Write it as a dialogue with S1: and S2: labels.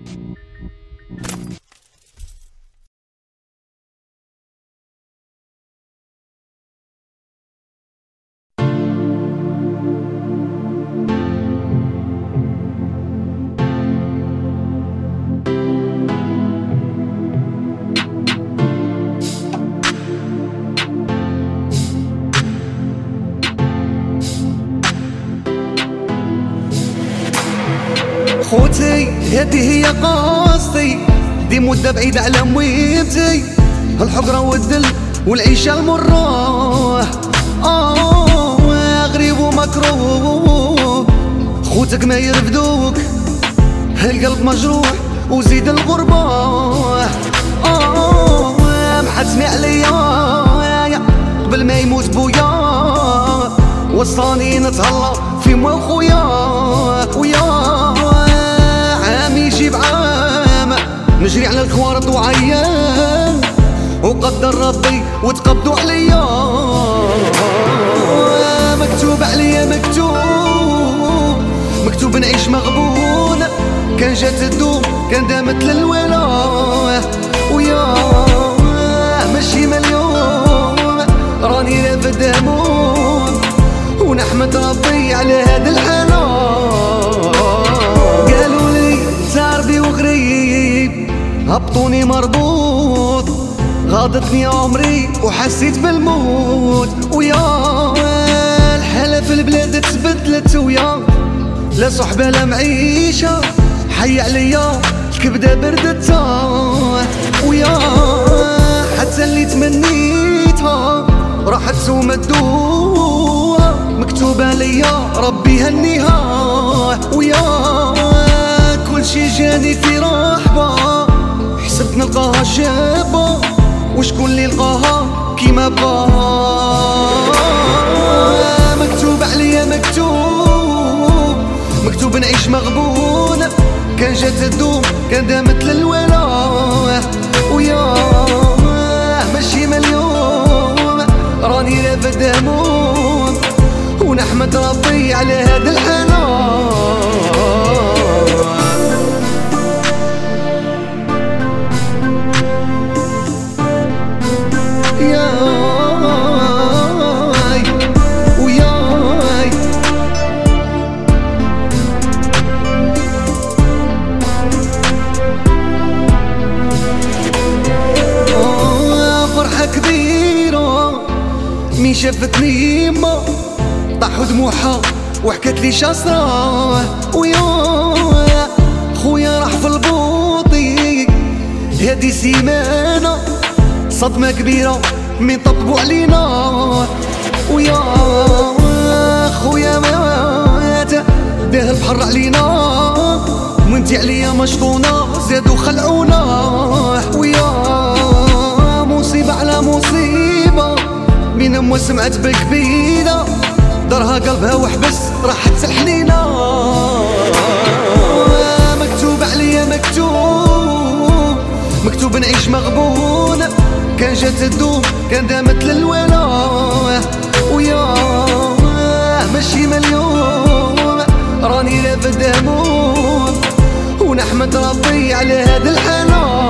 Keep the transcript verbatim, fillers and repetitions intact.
S1: خوتي هذه هي قصتي، دي مدة بعيدة على مويبتي، الحقرة والدل والعيشة المرة. آه غريب ومكروه، خوتك ما يرفدوك، القلب مجروح وزيد الغربة. آه محتمي عليا قبل ما يموت بويا، وصاني نتهلا في مو خويا. ويا نجري على الخوارط وعيان، وقدر ربي وتقبضوا عليا. مكتوب عليا مكتوب مكتوب نعيش مغبون، كان جات تدوم كان دامت للولا. ويا ماشي مليون راني رافد هموم، ونحمد ربي على هاد الحالة. قالوا لي تعربي وغريب، هبطوني مربوط، غاضتني عمري وحسيت بالموت. ويا الحالة في البلاد تبدلت، ويا لا صحبة لا معيشة، حي عليا الكبدة بردتها. ويا حتى اللي تمنيتها راحت ومدوها، مكتوبة ليا ربي هنيها. ويا كل شي جاني في رحبة، حسبت نلقاها شابة، وشكون اللي لقاها كيما بغاها. مكتوب عليا مكتوب مكتوب نعيش مغبون، كان جات تدوم كان دامت للولا. ويا ماشي مليون راني رافد هموم، ونحمد ربي على هاد الحالة. مين شافتني يما طاحوا دموعها وحكت لي شاسراه. ويا خويا راح في البوطي هادي سيمانة، صدمة كبيرة من طبقوا علينا. ويا خويا مات داه البحر علينا، وانتي عليا مشطونة زادوا خلعونا. ويا مصيبة على مصيبة، من أمها سمعت بكبيدة، دارها قلبها وحبس راحت الحنينة. مكتوب عليا مكتوب مكتوب نعيش مغبون، كان جات تدوم كان دامت للولا. ويا ماشي مليون راني رافد هموم، ونحمد ربي على هاد الحالة.